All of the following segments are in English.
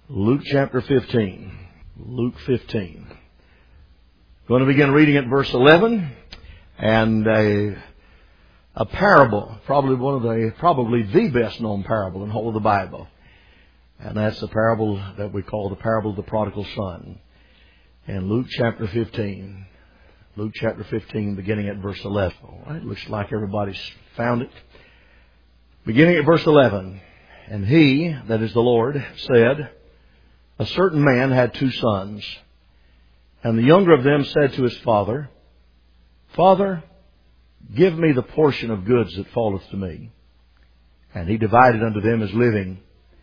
Luke chapter 15. Luke 15. Going to begin reading at verse 11. And a parable, probably the best known parable in all of the Bible. And that's the parable that we call the parable of the prodigal son. In Luke chapter 15. Luke chapter 15, beginning at verse 11. All right, looks like everybody's found it. Beginning at verse 11. And he, that is the Lord, said, A certain man had 2 sons. And the younger of them said to his father, Father, give me the portion of goods that falleth to me. And he divided unto them his living.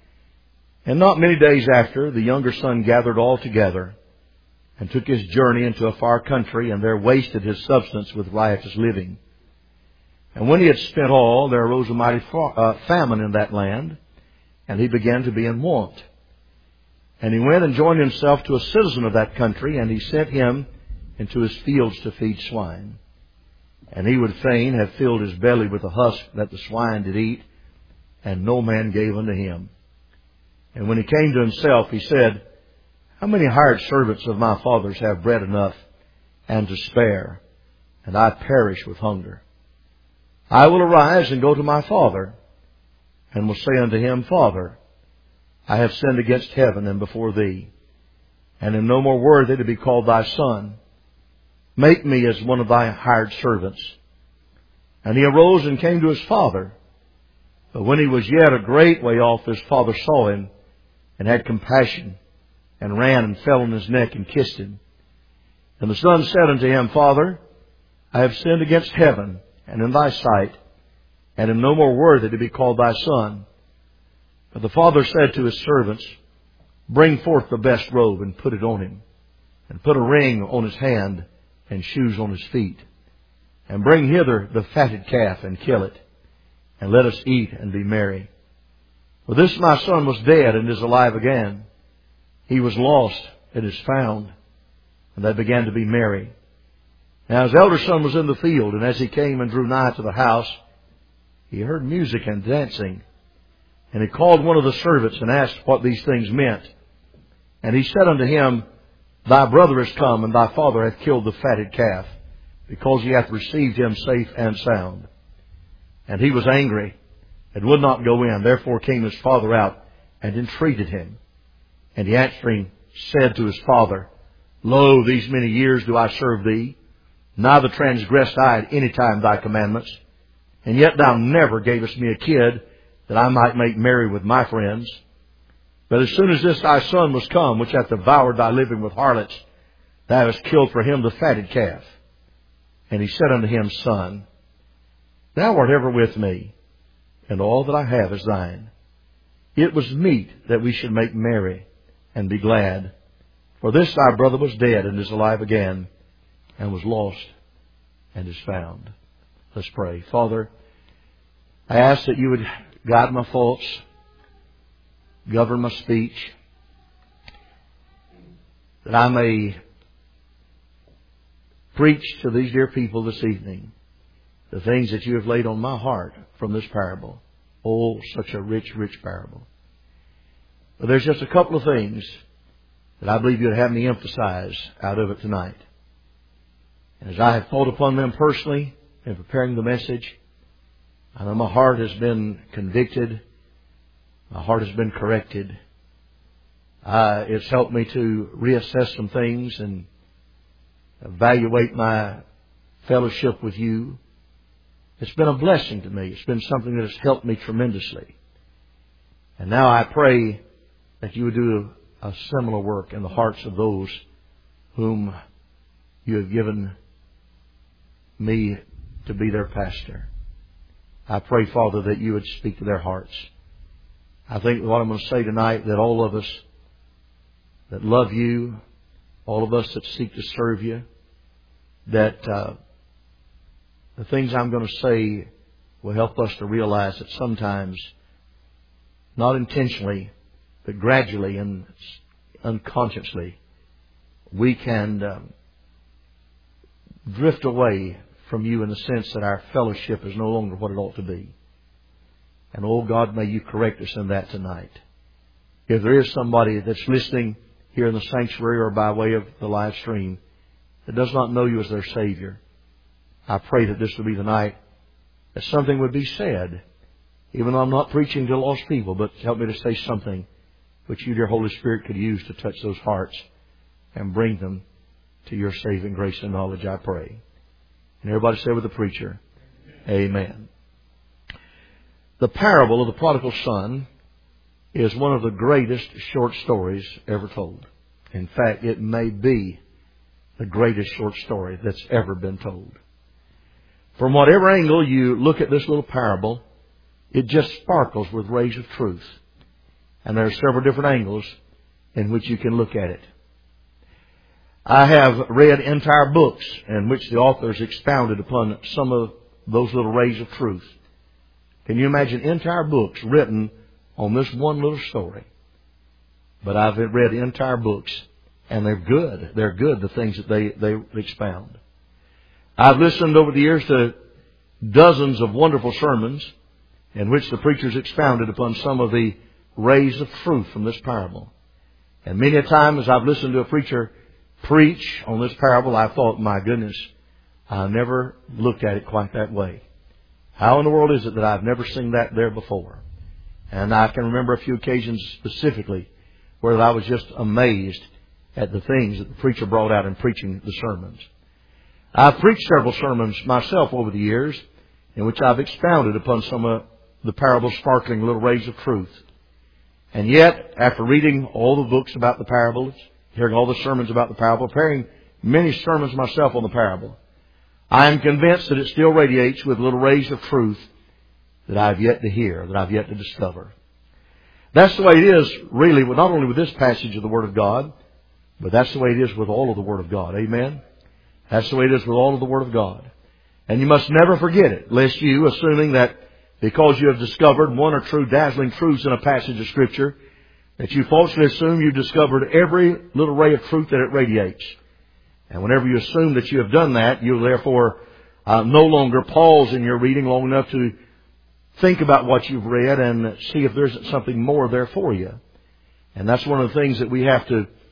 And not many days after, the younger son gathered all together, and took his journey into a far country, and there wasted his substance with riotous living. And when he had spent all, there arose a mighty famine in that land, and he began to be in want. And he went and joined himself to a citizen of that country, and he sent him into his fields to feed swine. And he would fain have filled his belly with the husk that the swine did eat, and no man gave unto him. And when he came to himself, he said, How many hired servants of my father's have bread enough and to spare, and I perish with hunger? I will arise and go to my father, and will say unto him, Father, I have sinned against heaven and before thee, and am no more worthy to be called thy son. Make me as one of thy hired servants. And he arose and came to his father. But when he was yet a great way off, his father saw him, and had compassion, and ran and fell on his neck and kissed him. And the son said unto him, Father, I have sinned against heaven and in thy sight, and am no more worthy to be called thy son. But the father said to his servants, Bring forth the best robe, and put it on him, and put a ring on his hand, and shoes on his feet. And bring hither the fatted calf, and kill it, and let us eat and be merry. For this my son was dead, and is alive again. He was lost, and is found. And they began to be merry. Now his elder son was in the field, and as he came and drew nigh to the house, he heard music and dancing. And he called one of the servants, and asked what these things meant. And he said unto him, Thy brother is come, and thy father hath killed the fatted calf, because he hath received him safe and sound. And he was angry, and would not go in. Therefore came his father out, and entreated him. And he answering said to his father, Lo, these many years do I serve thee, neither transgressed I at any time thy commandments. And yet thou never gavest me a kid, that I might make merry with my friends. But as soon as this thy son was come, which hath devoured thy living with harlots, thou hast killed for him the fatted calf. And he said unto him, Son, thou art ever with me, and all that I have is thine. It was meet that we should make merry and be glad. For this thy brother was dead, and is alive again, and was lost, and is found. Let's pray. Father, I ask that you would guide my thoughts, govern my speech, that I may preach to these dear people this evening the things that you have laid on my heart from this parable. Oh, such a rich, rich parable. But there's just a couple of things that I believe you'd have me emphasize out of it tonight. And as I have thought upon them personally in preparing the message, I know my heart has been convicted. My heart has been corrected. It's helped me to reassess some things and evaluate my fellowship with you. It's been a blessing to me. It's been something that has helped me tremendously. And now I pray that you would do a similar work in the hearts of those whom you have given me to be their pastor. I pray, Father, that you would speak to their hearts. I think what I'm going to say tonight, that all of us that love you, all of us that seek to serve you, that the things I'm going to say will help us to realize that sometimes, not intentionally, but gradually and unconsciously, we can drift away from you in the sense that our fellowship is no longer what it ought to be. And, oh God, may you correct us in that tonight. if there is somebody that's listening here in the sanctuary or by way of the live stream that does not know you as their Savior, I pray that this will be the night that something would be said, even though I'm not preaching to lost people, but help me to say something which you, dear Holy Spirit, could use to touch those hearts and bring them to your saving grace and knowledge, I pray. And everybody say with the preacher, Amen. The parable of the prodigal son is one of the greatest short stories ever told. In fact, it may be the greatest short story that's ever been told. From whatever angle you look at this little parable, it just sparkles with rays of truth. And there are several different angles in which you can look at it. I have read entire books in which the authors expounded upon some of those little rays of truth. Can you imagine entire books written on this one little story? But I've read entire books, and they're good. They're good, the things that they expound. I've listened over the years to dozens of wonderful sermons in which the preachers expounded upon some of the rays of truth from this parable. And many a time as I've listened to a preacher preach on this parable, I thought, my goodness, I never looked at it quite that way. How in the world is it that I've never seen that there before? And I can remember a few occasions specifically where I was just amazed at the things that the preacher brought out in preaching the sermons. I've preached several sermons myself over the years in which I've expounded upon some of the parable's sparkling little rays of truth. And yet, after reading all the books about the parables, hearing all the sermons about the parable, preparing many sermons myself on the parable, I am convinced that it still radiates with little rays of truth that I've yet to hear, that I've yet to discover. That's the way it is, really, not only with this passage of the Word of God, but that's the way it is with all of the Word of God. Amen? That's the way it is with all of the Word of God. And you must never forget it, lest you, assuming that because you have discovered one or two dazzling truths in a passage of Scripture, that you falsely assume you've discovered every little ray of truth that it radiates. And whenever you assume that you have done that, you'll therefore no longer pause in your reading long enough to think about what you've read and see if there's something more there for you. And that's one of the things that we have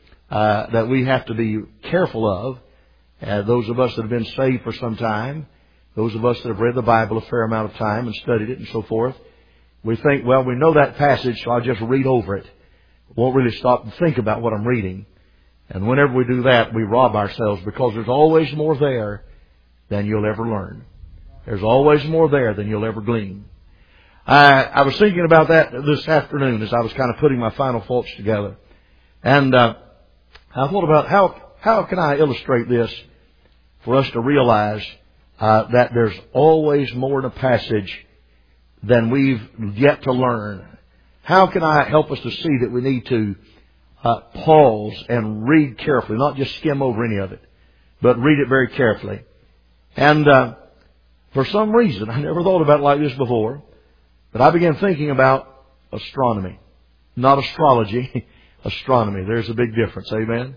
to be careful of. Those of us that have been saved for some time, those of us that have read the Bible a fair amount of time and studied it and so forth, we think, well, we know that passage, so I'll just read over it. Won't really stop and think about what I'm reading. And whenever we do that, we rob ourselves, because there's always more there than you'll ever learn. There's always more there than you'll ever glean. I was thinking about that this afternoon as I was kind of putting my final thoughts together. And I thought about how can I illustrate this for us to realize that there's always more in a passage than we've yet to learn. How can I help us to see that we need to pause and read carefully, not just skim over any of it, but read it very carefully. And for some reason, I never thought about it like this before, but I began thinking about astronomy. Not astrology, astronomy. There's a big difference, amen?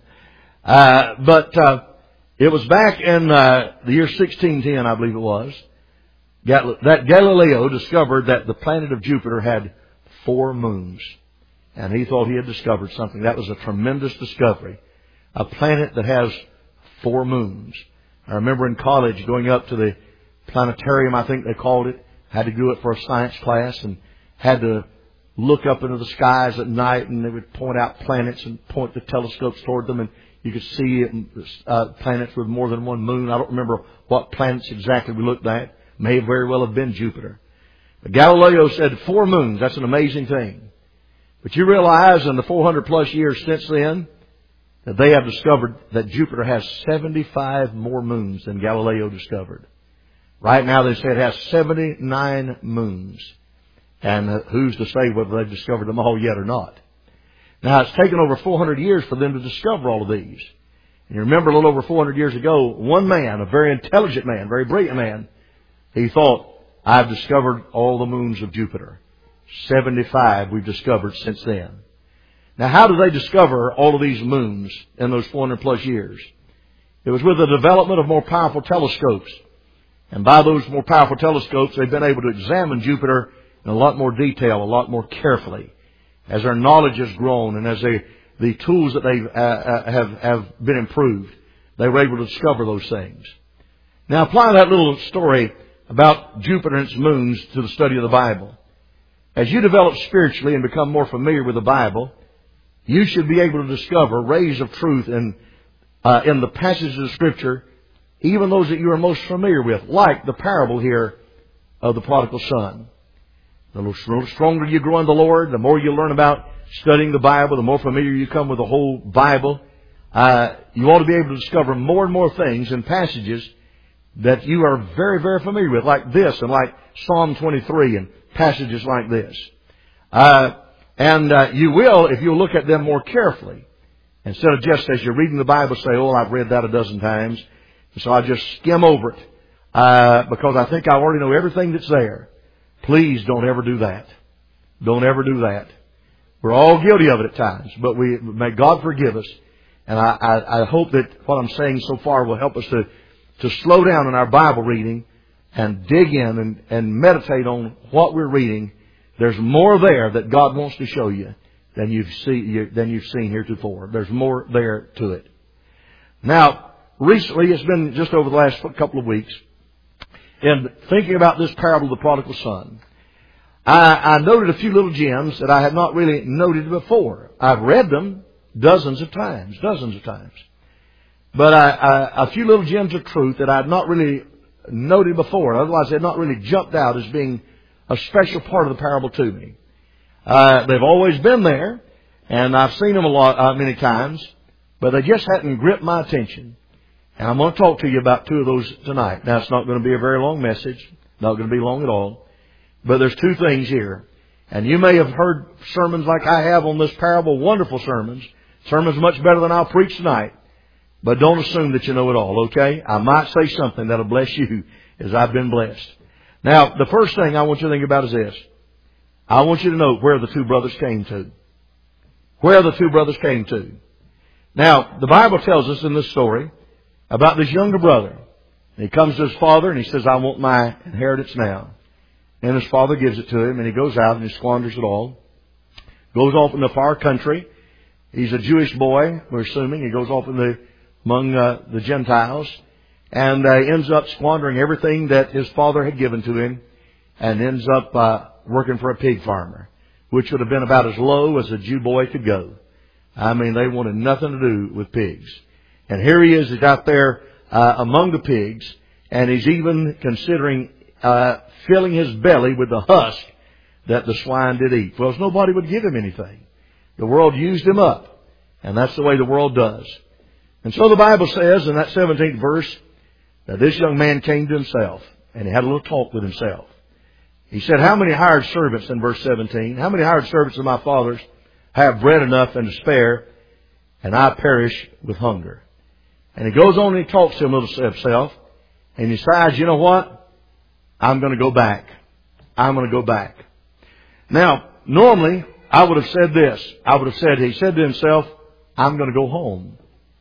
But it was back in the year 1610, I believe it was, that Galileo discovered that the planet of Jupiter had 4 moons. And he thought he had discovered something. That was a tremendous discovery. A planet that has 4 moons. I remember in college going up to the planetarium, I think they called it. Had to do it for a science class and had to look up into the skies at night, and they would point out planets and point the telescopes toward them, and you could see planets with more than one moon. I don't remember what planets exactly we looked at. May very well have been Jupiter. But Galileo said 4 moons. That's an amazing thing. But you realize in the 400 plus years since then that they have discovered that Jupiter has 75 more moons than Galileo discovered. Right now they say it has 79 moons. And who's to say whether they've discovered them all yet or not? Now, it's taken over 400 years for them to discover all of these. And you remember a little over 400 years ago, one man, a very intelligent man, very brilliant man, he thought, I've discovered all the moons of Jupiter. 75 we've discovered since then. Now, how did they discover all of these moons in those 400 plus years? It was with the development of more powerful telescopes. And by those more powerful telescopes, they've been able to examine Jupiter in a lot more detail, a lot more carefully. as their knowledge has grown, and as the tools that they have been improved, they were able to discover those things. Now apply that little story about Jupiter and its moons to the study of the Bible. As you develop spiritually and become more familiar with the Bible, you should be able to discover rays of truth in the passages of Scripture, even those that you are most familiar with, like the parable here of the prodigal son. The little stronger you grow in the Lord, the more you learn about studying the Bible, the more familiar you come with the whole Bible, you ought to be able to discover more and more things in passages that you are very, very familiar with, like this and like Psalm 23 and passages like this. You will, if you look at them more carefully, instead of just as you're reading the Bible say, oh, I've read that a dozen times, so I just skim over it because I think I already know everything that's there. Please don't ever do that. Don't ever do that. We're all guilty of it at times, but may God forgive us. And I hope that what I'm saying so far will help us to slow down in our Bible reading and dig in and meditate on what we're reading. There's more there that God wants to show you than you've seen heretofore. There's more there to it. Now, recently, it's been just over the last couple of weeks, in thinking about this parable of the prodigal son, I noted a few little gems that I had not really noted before. I've read them dozens of times. But a few little gems of truth that I had not really noted before. Otherwise, they had not really jumped out as being a special part of the parable to me. They've always been there, and I've seen them many times, but they just hadn't gripped my attention. And I'm going to talk to you about two of those tonight. Now, it's not going to be a very long message. Not going to be long at all. But there's two things here. And you may have heard sermons like I have on this parable, wonderful sermons. Sermons much better than I'll preach tonight. But don't assume that you know it all, okay? I might say something that'll bless you as I've been blessed. Now, the first thing I want you to think about is this. I want you to know where the two brothers came to. Where the two brothers came to. Now, the Bible tells us in this story about this younger brother. He comes to his father and he says, I want my inheritance now. And his father gives it to him, and he goes out and he squanders it all. Goes off in a far country. He's a Jewish boy, we're assuming. He goes off among the Gentiles, and ends up squandering everything that his father had given to him, and ends up working for a pig farmer, which would have been about as low as a Jew boy could go. I mean, they wanted nothing to do with pigs. And here he is, he's out there among the pigs, and he's even considering filling his belly with the husk that the swine did eat. Well, nobody would give him anything. The world used him up, and that's the way the world does. And so the Bible says in that 17th verse that this young man came to himself, and he had a little talk with himself. He said, how many hired servants, in verse 17, how many hired servants of my father's have bread enough and to spare, and I perish with hunger? And he goes on and he talks to himself, and he decides, you know what? I'm going to go back. I'm going to go back. Now, normally, I would have said this. He said to himself, I'm going to go home.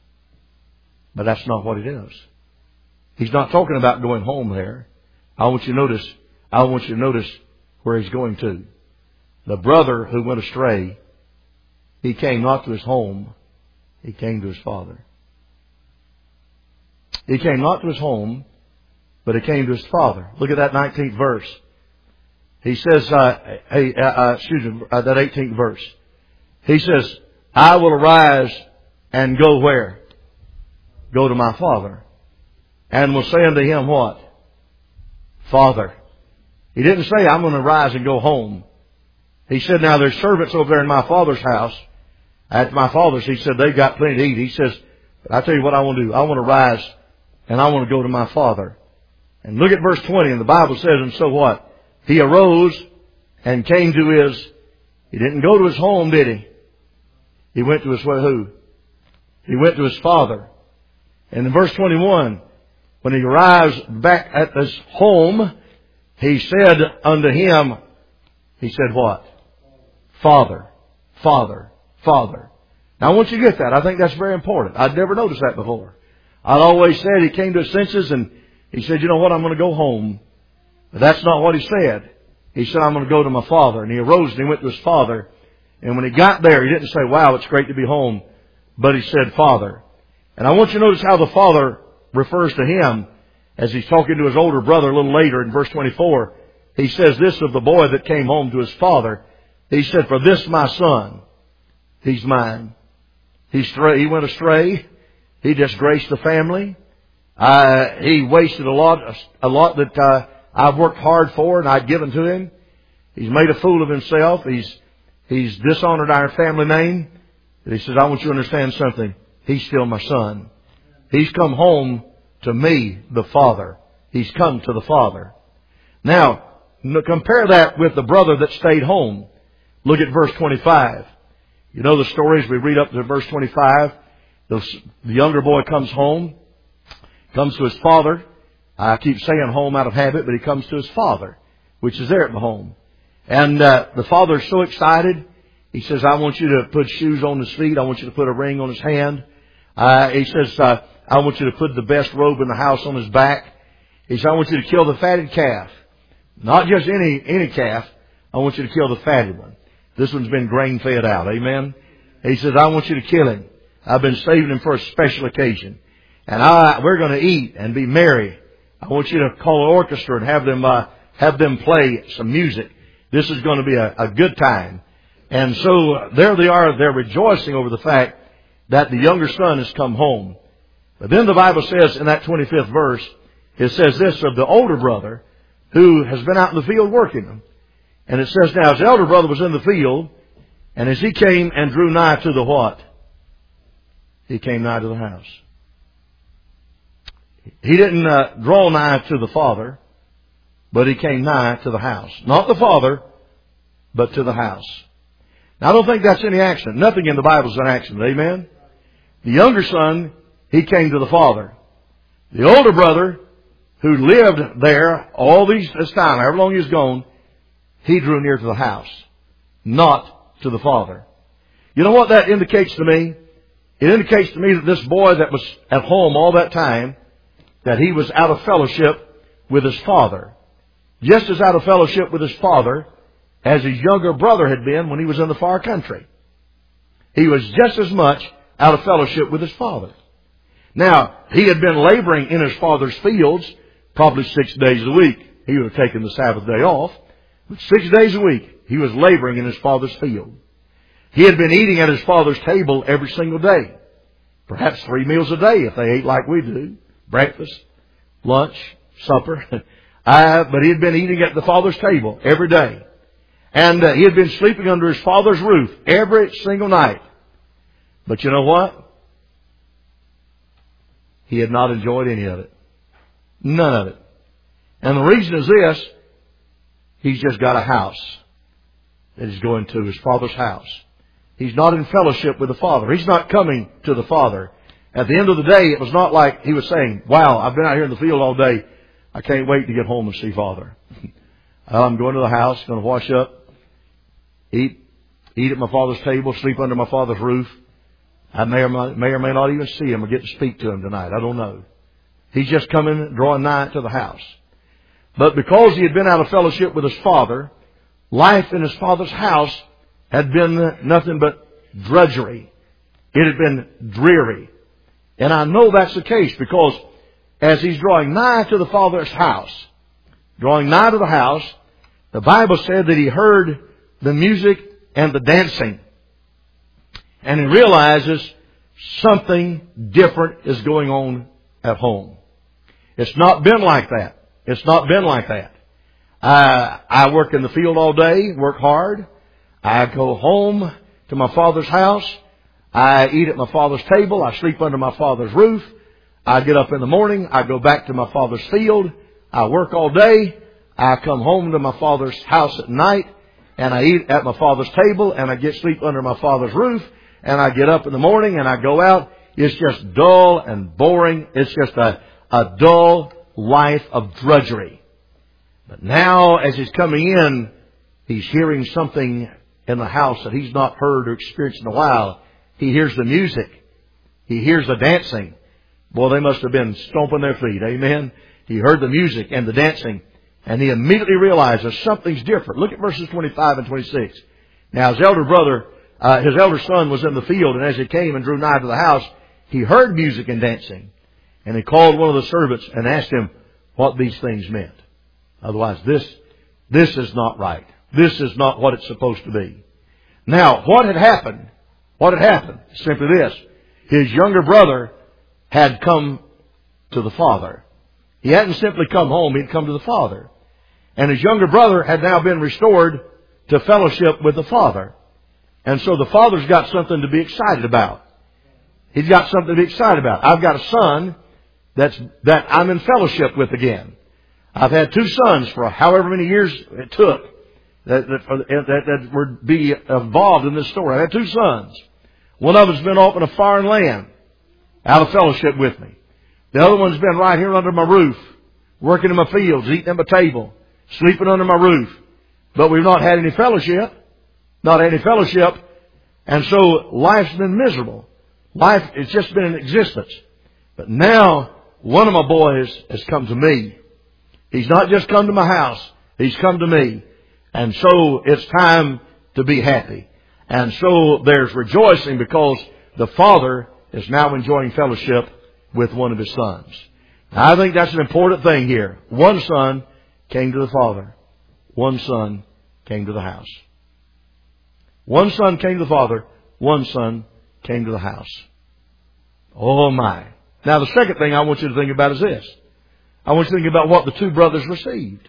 But that's not what it is. He's not talking about going home there. I want you to notice where he's going to. The brother who went astray, he came not to his home, he came to his father. He came not to his home, but he came to his father. Look at that 19th verse. He says, that 18th verse. He says, I will arise and go where? Go to my father. And will say unto him what? Father. He didn't say, I'm going to rise and go home. He said, now there's servants over there in my father's house. At my father's, he said, they've got plenty to eat. He says, but I tell you what I want to do. I want to rise and I want to go to my father. And look at verse 20, and the Bible says, and so what? He arose and came to he didn't go to his home, did he? He went to his who? He went to his father. And in verse 21, when he arrives back at his home, he said unto him, he said what? Father, Father, Father. Now I want you to get that. I think that's very important. I'd never noticed that before. I'd always said he came to his senses and he said, you know what, I'm going to go home. But that's not what he said. He said, I'm going to go to my father. And he arose and he went to his father. And when he got there, he didn't say, wow, it's great to be home, but he said, Father. And I want you to notice how the Father refers to him as he's talking to his older brother a little later in verse 24. He says this of the boy that came home to his father. He said, for this my son, he's mine. He went astray. He disgraced the family. He wasted a lot that I've worked hard for and I'd given to him. He's made a fool of himself. He's dishonored our family name. And he says, I want you to understand something. He's still my son. He's come home to me, the Father. He's come to the Father. Now, compare that with the brother that stayed home. Look at verse 25. You know the stories. We read up to verse 25. The younger boy comes home, comes to his father. I keep saying home out of habit, but he comes to his father, which is there at the home. And the father is so excited. He says, I want you to put shoes on his feet. I want you to put a ring on his hand. He says, I want you to put the best robe in the house on his back. He says, I want you to kill the fatted calf. Not just any calf. I want you to kill the fatted one. This one's been grain fed out. Amen. He says, I want you to kill him. I've been saving him for a special occasion. And we're going to eat and be merry. I want you to call an orchestra and have them play some music. This is going to be a good time. And so there they are. They're rejoicing over the fact that the younger son has come home. But then the Bible says in that 25th verse, it says this of the older brother who has been out in the field working. And it says, now his elder brother was in the field, and as he came and drew nigh to the what? He came nigh to the house. He didn't draw nigh to the father, but he came nigh to the house. Not the father, but to the house. Now I don't think that's any accident. Nothing in the Bible is an accident. Amen? The younger son, he came to the father. The older brother, who lived there all this time, however long he was gone, he drew near to the house, not to the father. You know what that indicates to me? It indicates to me that this boy that was at home all that time, that he was out of fellowship with his father. Just as out of fellowship with his father as his younger brother had been when he was in the far country. He was just as much out of fellowship with his father. Now, he had been laboring in his father's fields probably 6 days a week. He would have taken the Sabbath day off. But 6 days a week, he was laboring in his father's field. He had been eating at his father's table every single day. Perhaps 3 meals a day if they ate like we do. Breakfast, lunch, supper. But he had been eating at the father's table every day. And he had been sleeping under his father's roof every single night. But you know what? He had not enjoyed any of it. None of it. And the reason is this. He's just got a house that he's going to, his father's house. He's not in fellowship with the Father. He's not coming to the Father. At the end of the day, it was not like he was saying, wow, I've been out here in the field all day. I can't wait to get home and see Father. I'm going to the house, going to wash up, eat at my Father's table, sleep under my Father's roof. I may or may not even see him or get to speak to him tonight. I don't know. He's just coming, drawing nigh to the house. But because he had been out of fellowship with his father, life in his father's house had been nothing but drudgery. It had been dreary. And I know that's the case because as he's drawing nigh to the Father's house, drawing nigh to the house, the Bible said that he heard the music and the dancing. And he realizes something different is going on at home. It's not been like that. It's not been like that. I work in the field all day, work hard. I go home to my father's house. I eat at my father's table. I sleep under my father's roof. I get up in the morning. I go back to my father's field. I work all day. I come home to my father's house at night. And I eat at my father's table. And I get sleep under my father's roof. And I get up in the morning and I go out. It's just dull and boring. It's just a dull life of drudgery. But now as he's coming in, he's hearing something in the house that he's not heard or experienced in a while. He hears the music. He hears the dancing. Boy, they must have been stomping their feet. Amen. He heard the music and the dancing. And he immediately realizes something's different. Look at verses 25 and 26. Now his elder brother his elder son was in the field, and as he came and drew nigh to the house, he heard music and dancing. And he called one of the servants and asked him what these things meant. Otherwise, this is not right. This is not what it's supposed to be. Now, what had happened? What had happened? Simply this. His younger brother had come to the father. He hadn't simply come home, he'd come to the father. And his younger brother had now been restored to fellowship with the father. And so the father's got something to be excited about. He's got something to be excited about. I've got a son that I'm in fellowship with again. I've had two sons for however many years it took that would be involved in this story. I had two sons. One of them's been off in a foreign land, out of fellowship with me. The other one's been right here under my roof, working in my fields, eating at my table, sleeping under my roof. But we've not had any fellowship. Not any fellowship. And so life's been miserable. Life has just been in existence. But now one of my boys has come to me. He's not just come to my house. He's come to me. And so it's time to be happy. And so there's rejoicing because the father is now enjoying fellowship with one of his sons. Now, I think that's an important thing here. One son came to the father. One son came to the house. One son came to the father. One son came to the house. Oh my. Now the second thing I want you to think about is this. I want you to think about what the two brothers received.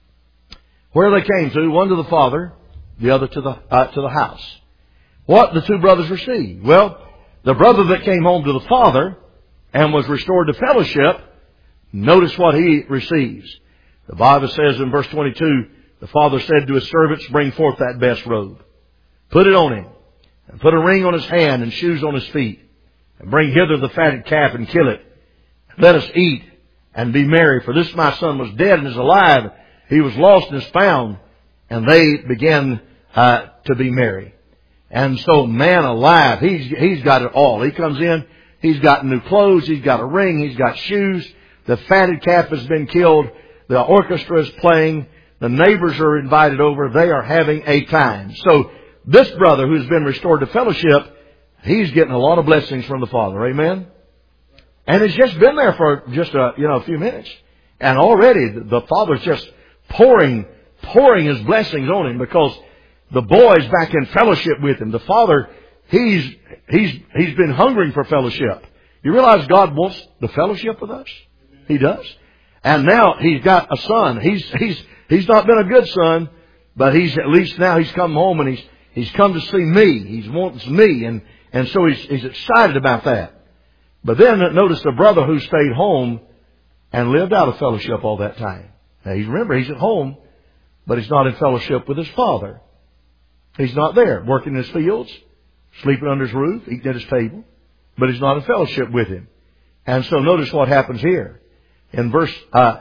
Where they came to, one to the father, the other to the house. What the two brothers received? Well, the brother that came home to the father and was restored to fellowship, notice what he receives. The Bible says in verse 22, the father said to his servants, bring forth that best robe. Put it on him, and put a ring on his hand and shoes on his feet. And bring hither the fatted calf and kill it. Let us eat and be merry. For this my son was dead and is alive. He was lost and is found. And they began to be merry. And so, man alive, he's got it all. He comes in, he's got new clothes, he's got a ring, he's got shoes. The fatted calf has been killed. The orchestra is playing. The neighbors are invited over. They are having a time. So, this brother who's been restored to fellowship, he's getting a lot of blessings from the Father. Amen? And it's just been there for just a few minutes. And already the Father's just pouring his blessings on him because the boy's back in fellowship with him. The Father, he's been hungering for fellowship. You realize God wants the fellowship with us? He does. And now he's got a son. He's not been a good son, but at least now he's come home and he's come to see me. He wants me, and so he's excited about that. But then notice the brother who stayed home and lived out of fellowship all that time. Now remember, he's at home, but he's not in fellowship with his father. He's not there, working in his fields, sleeping under his roof, eating at his table, but he's not in fellowship with him. And so notice what happens here. In look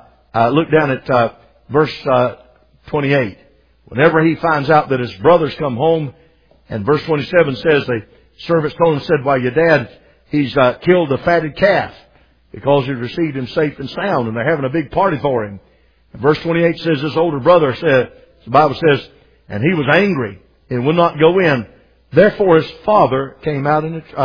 down at verse 28. Whenever he finds out that his brothers come home, and verse 27 says the servants told him, said, why, your dad, he's killed the fatted calf because he received him safe and sound, and they're having a big party for him. And verse 28 says this older brother said, the Bible says, and he was angry and would not go in. Therefore his father came out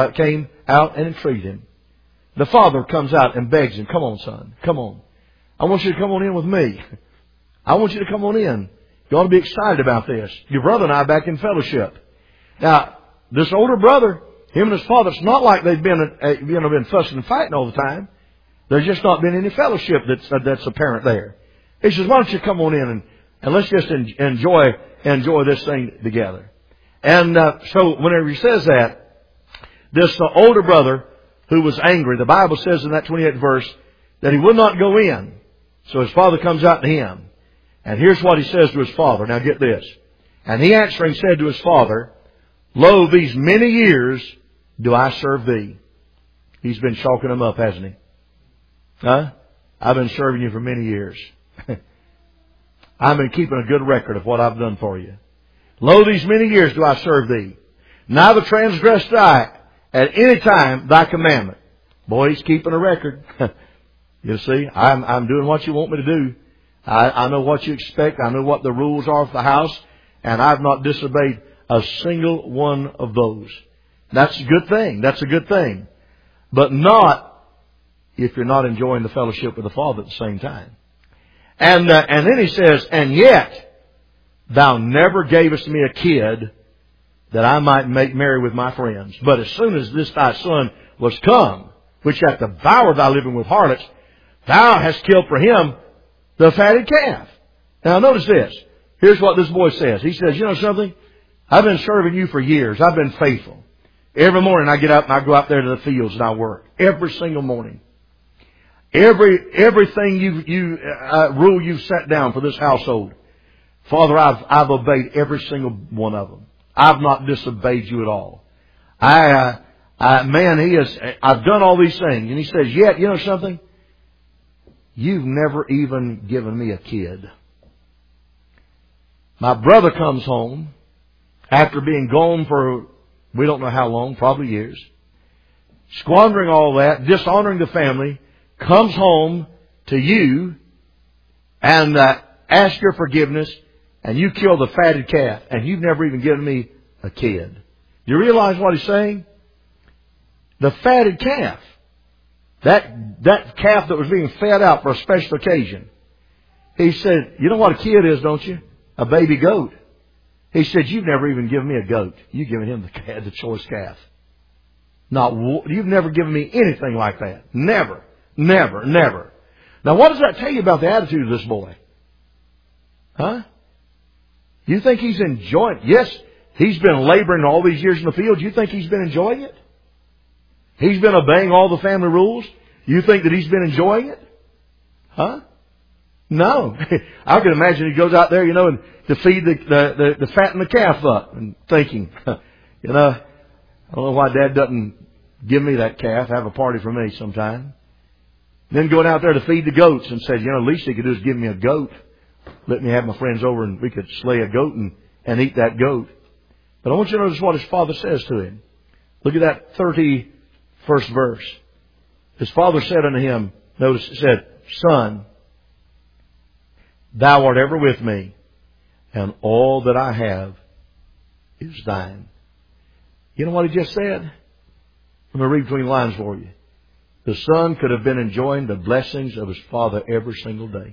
and entreated him. The father comes out and begs him, come on, son, come on. I want you to come on in with me. I want you to come on in. You ought to be excited about this. Your brother and I are back in fellowship. Now, this older brother, him and his father, it's not like they've been fussing and fighting all the time. There's just not been any fellowship that's apparent there. He says, why don't you come on in and let's just enjoy this thing together. And so whenever he says that, this older brother who was angry, the Bible says in that 28th verse that he would not go in. So his father comes out to him. And here's what he says to his father. Now get this. And he answering said to his father, lo, these many years do I serve thee. He's been chalking them up, hasn't he? Huh? I've been serving you for many years. I've been keeping a good record of what I've done for you. Lo, these many years do I serve thee. Neither transgressed I at any time thy commandment. Boy, he's keeping a record. You see, I'm doing what you want me to do. I know what you expect. I know what the rules are for the house. And I've not disobeyed a single one of those. That's a good thing. That's a good thing. But not if you're not enjoying the fellowship with the Father at the same time. And then he says, and yet thou never gavest me a kid that I might make merry with my friends. But as soon as this thy son was come, which hath devoured thy living with harlots, thou hast killed for him the fatted calf. Now notice this. Here's what this boy says. He says, you know something? I've been serving you for years. I've been faithful. Every morning I get up and I go out there to the fields and I work. Every single morning. Everything rule you've set down for this household. Father, I've obeyed every single one of them. I've not disobeyed you at all. I've done all these things. And he says, yet, you know something? You've never even given me a kid. My brother comes home after being gone for we don't know how long, probably years, squandering all that, dishonoring the family, comes home to you and asks your forgiveness, and you kill the fatted calf, and you've never even given me a kid. Do you realize what he's saying? The fatted calf. That calf that was being fed out for a special occasion. He said, you know what a kid is, don't you? A baby goat. He said, you've never even given me a goat. You've given him the choice calf. You've never given me anything like that. Never. Never. Never. Now what does that tell you about the attitude of this boy? Huh? You think he's enjoying it? Yes, he's been laboring all these years in the field. You think he's been enjoying it? He's been obeying all the family rules. You think that he's been enjoying it? Huh? No. I can imagine he goes out there, and to feed the fatten the calf up and thinking, I don't know why Dad doesn't give me that calf, have a party for me sometime. Then going out there to feed the goats and said, at least he could do is give me a goat. Let me have my friends over and we could slay a goat and eat that goat. But I want you to notice what his father says to him. Look at that 31st verse. His father said unto him, notice it said, Son, thou art ever with me, and all that I have is thine. You know what he just said? Let me read between the lines for you. The son could have been enjoying the blessings of his father every single day.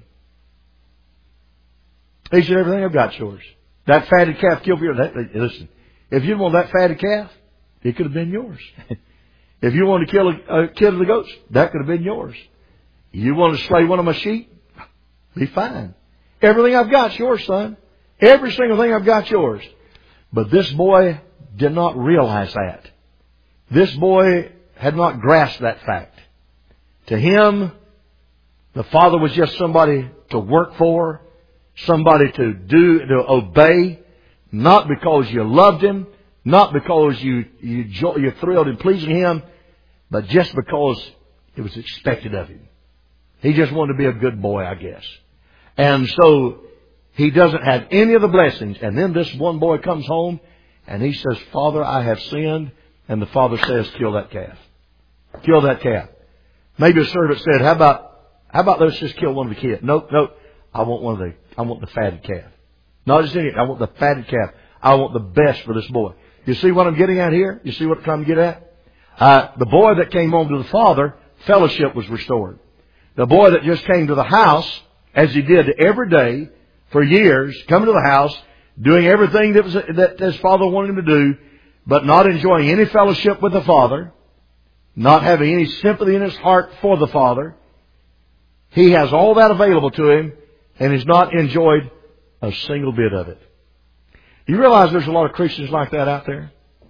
He said, everything I've got's yours. That fatted calf killed for you. Listen, if you want that fatted calf, it could have been yours. If you wanted to kill a kid of the goats, that could have been yours. You wanted to slay one of my sheep, be fine. Everything I've got's yours, son. Every single thing I've got's yours. But this boy did not realize that. This boy had not grasped that fact. To him, the father was just somebody to work for, somebody to obey, not because you loved him, not because you're thrilled in pleasing him, but just because it was expected of him. He just wanted to be a good boy, I guess. And so he doesn't have any of the blessings. And then this one boy comes home and he says, Father, I have sinned. And the father says, kill that calf. Kill that calf. Maybe a servant said, how about let's just kill one of the kids? Nope. I want the fatted calf. Not just any, I want the fatted calf. I want the best for this boy. You see what I'm getting at here? You see what I'm trying to get at? The boy that came home to the father, fellowship was restored. The boy that just came to the house, as he did every day for years, coming to the house, doing everything that his father wanted him to do, but not enjoying any fellowship with the father, not having any sympathy in his heart for the father. He has all that available to him and has not enjoyed a single bit of it. You realize there's a lot of Christians like that out there?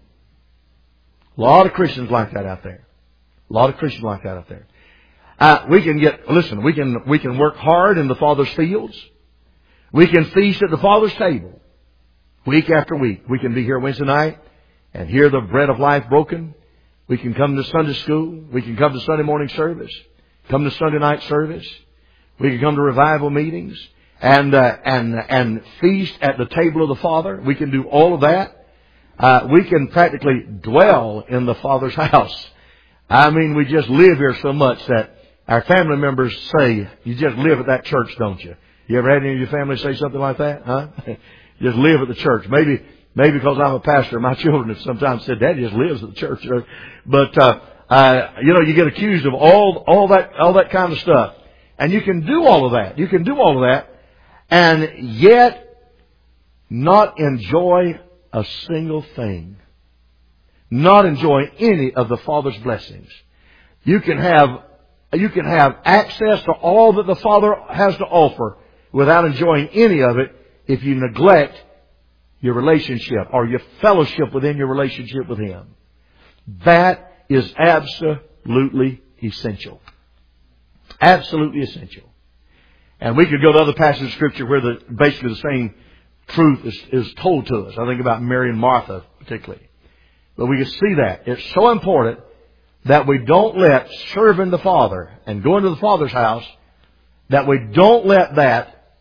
A lot of Christians like that out there. A lot of Christians like that out there. We can work hard in the Father's fields. We can feast at the Father's table. Week after week. We can be here Wednesday night and hear the bread of life broken. We can come to Sunday school. We can come to Sunday morning service. Come to Sunday night service. We can come to revival meetings and feast at the table of the Father. We can do all of that. We can practically dwell in the Father's house. I mean, we just live here so much that our family members say, you just live at that church, don't you? You ever had any of your family say something like that? Huh? Just live at the church. Maybe Maybe because I'm a pastor, my children have sometimes said, Daddy just lives at the church. But, you get accused of all that kind of stuff. And you can do all of that. You can do all of that and yet not enjoy a single thing. Not enjoy any of the Father's blessings. You can have access to all that the Father has to offer without enjoying any of it if you neglect your relationship or your fellowship within your relationship with Him. That is absolutely essential. Absolutely essential. And we could go to other passages of Scripture where basically the same truth is told to us. I think about Mary and Martha particularly. But we can see that. It's so important that we don't let serving the Father and going to the Father's house, that we don't let that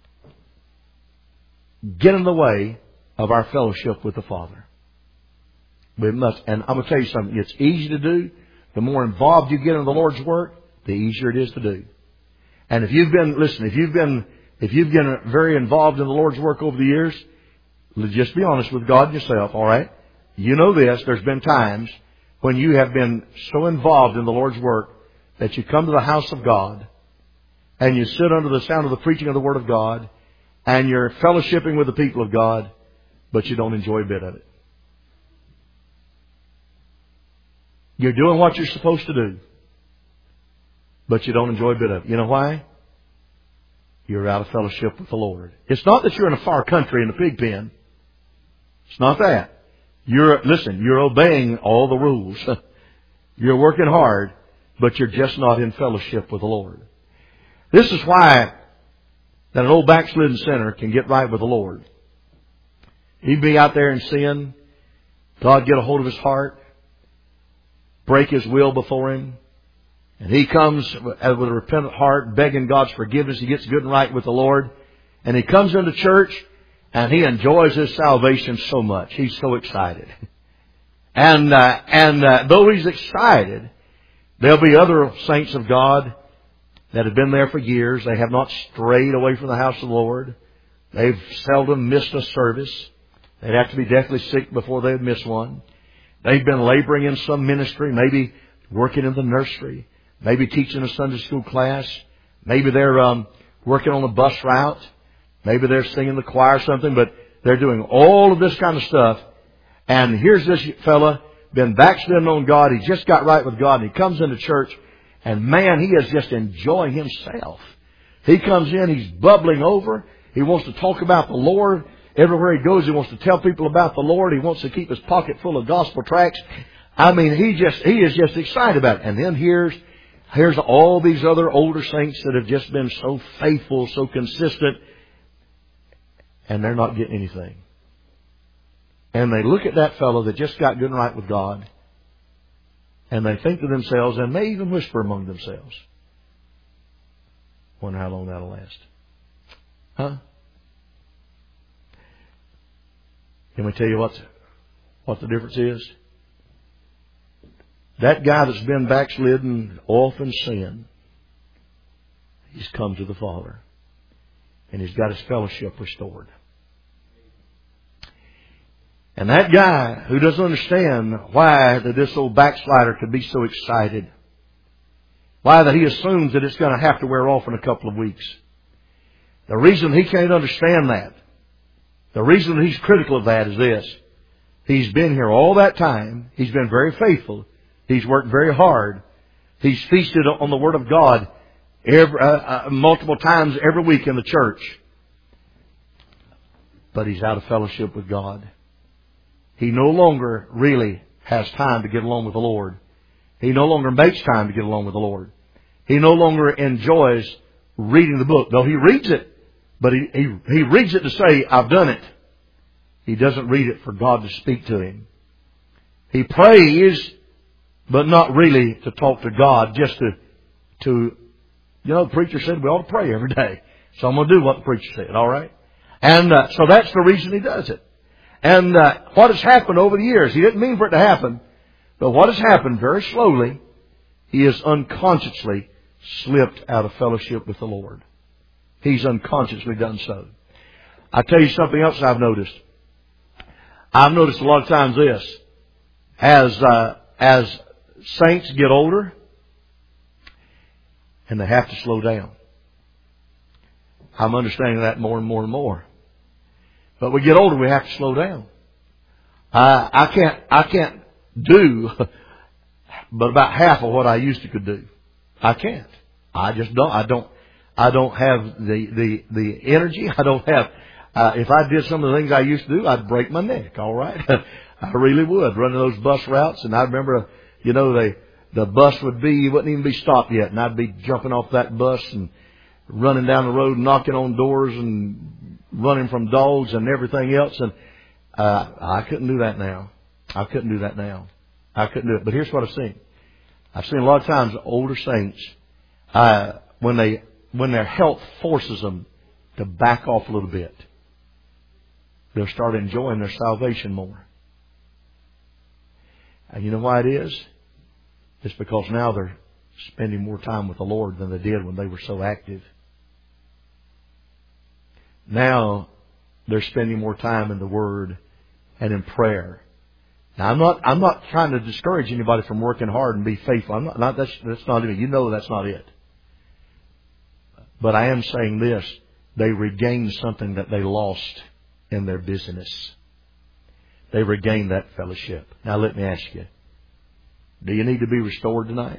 get in the way of our fellowship with the Father. We must. And I'm going to tell you something. It's easy to do. The more involved you get in the Lord's work, the easier it is to do. And if you've been very involved in the Lord's work over the years, just be honest with God and yourself, all right? You know this. There's been times when you have been so involved in the Lord's work that you come to the house of God and you sit under the sound of the preaching of the Word of God and you're fellowshipping with the people of God, but you don't enjoy a bit of it. You're doing what you're supposed to do, but you don't enjoy a bit of it. You know why? You're out of fellowship with the Lord. It's not that you're in a far country in a pig pen. It's not that. You're obeying all the rules. You're working hard, but you're just not in fellowship with the Lord. This is why that an old backslidden sinner can get right with the Lord. He'd be out there in sin. God get a hold of his heart, break his will before Him. And he comes with a repentant heart, begging God's forgiveness. He gets good and right with the Lord. And he comes into church, and he enjoys his salvation so much. He's so excited. And though he's excited, there'll be other saints of God that have been there for years. They have not strayed away from the house of the Lord. They've seldom missed a service. They'd have to be deathly sick before they'd miss one. They've been laboring in some ministry, maybe working in the nursery, maybe teaching a Sunday school class. Maybe they're working on a bus route. Maybe they're singing the choir or something, but they're doing all of this kind of stuff. And here's this fella, been backslidden on God. He just got right with God, and he comes into church, and man, he is just enjoying himself. He comes in, he's bubbling over. He wants to talk about the Lord. Everywhere he goes, he wants to tell people about the Lord. He wants to keep his pocket full of gospel tracts. I mean, he is just excited about it. And then here's all these other older saints that have just been so faithful, so consistent, and they're not getting anything. And they look at that fellow that just got good and right with God, and they think to themselves, and may even whisper among themselves, wonder how long that'll last. Huh? Can we tell you what the difference is? That guy that's been backslidden, often sin, he's come to the Father. And he's got his fellowship restored. And that guy who doesn't understand why that this old backslider could be so excited, why that he assumes that it's going to have to wear off in a couple of weeks. The reason he can't understand that, the reason that he's critical of that is this. He's been here all that time. He's been very faithful. He's worked very hard. He's feasted on the Word of God multiple times every week in the church. But he's out of fellowship with God. He no longer really has time to get along with the Lord. He no longer makes time to get along with the Lord. He no longer enjoys reading the book. Though he reads it, but he reads it to say, I've done it. He doesn't read it for God to speak to him. He prays, but not really to talk to God, just to the preacher said we ought to pray every day. So I'm going to do what the preacher said, all right? And so that's the reason he does it. And what has happened over the years, he didn't mean for it to happen, but what has happened very slowly, he has unconsciously slipped out of fellowship with the Lord. He's unconsciously done so. I'll tell you something else I've noticed. I've noticed a lot of times this, as saints get older, and they have to slow down. I'm understanding that more and more and more. But we get older, we have to slow down. I can't do but about half of what I used to could do. I can't. I just don't. I don't have the energy. I don't have. If I did some of the things I used to do, I'd break my neck. All right, I really would, running those bus routes. And I remember, the bus wouldn't even be stopped yet, and I'd be jumping off that bus and running down the road, knocking on doors and running from dogs and everything else. And I couldn't do that now. I couldn't do it. But here's what I've seen. I've seen a lot of times older saints, when their health forces them to back off a little bit, they'll start enjoying their salvation more. And you know why it is? It's because now they're spending more time with the Lord than they did when they were so active. Now they're spending more time in the Word and in prayer. Now I'm not trying to discourage anybody from working hard and be faithful. That's not it. You know that's not it. But I am saying this: they regained something that they lost in their busyness. They regained that fellowship. Now let me ask you: do you need to be restored tonight?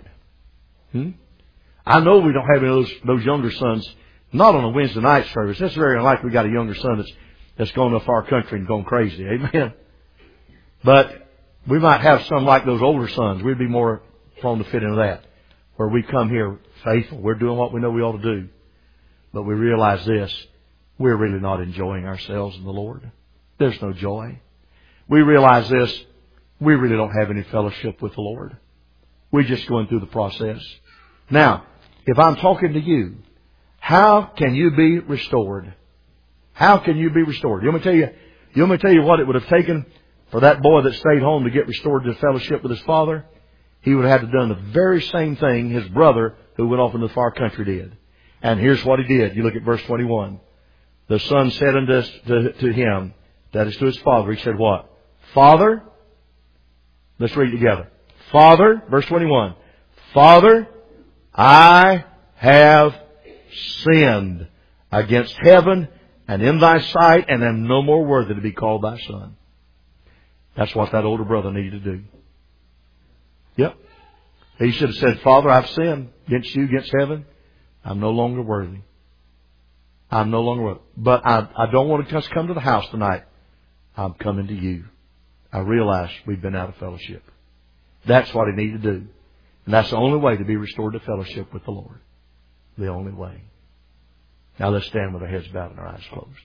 I know we don't have any of those younger sons. Not on a Wednesday night service. It's very unlikely we got a younger son that's going to a far country and going crazy. Amen. But we might have some like those older sons. We'd be more prone to fit into that, where we come here faithful. We're doing what we know we ought to do. But we realize this: we're really not enjoying ourselves in the Lord. There's no joy. We realize this: we really don't have any fellowship with the Lord. We're just going through the process. Now, if I'm talking to you, how can you be restored? How can you be restored? You want me to tell you what it would have taken for that boy that stayed home to get restored to fellowship with his father? He would have had to done the very same thing his brother who went off into the far country did. And here's what he did. You look at verse 21. The son said to him, that is to his father, he said what? Father, let's read it together. Father, verse 21. Father, I have sinned against heaven and in thy sight, and am no more worthy to be called thy son. That's what that older brother needed to do. Yep. He should have said, Father, I've sinned against you, against heaven. I'm no longer worthy. I'm no longer worthy. But I don't want to just come to the house tonight. I'm coming to you. I realize we've been out of fellowship. That's what he needed to do. And that's the only way to be restored to fellowship with the Lord. The only way. Now let's stand with our heads bowed and our eyes closed.